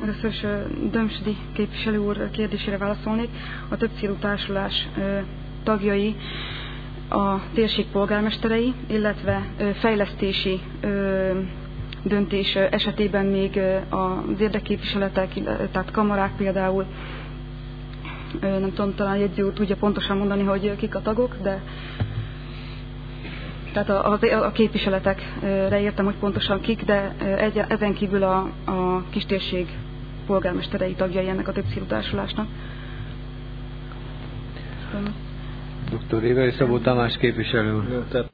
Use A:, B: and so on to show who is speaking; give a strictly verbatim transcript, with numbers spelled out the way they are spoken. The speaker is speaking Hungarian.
A: Először is Dömsdi képviselő úr kérdésére válaszolnék. A többcélú társulás tagjai a térség polgármesterei, illetve fejlesztési döntés esetében még az érdekképviseletek, tehát kamarák például, nem tudom, talán jegyző úr tudja pontosan mondani, hogy kik a tagok, de tehát a, a, a képviseletekre értem, hogy pontosan kik, de egy, ezen kívül a, a kistérség polgármesterei tagjai ennek a többcélú társulásnak.
B: doktor Révei Szabó Tamás képviselő.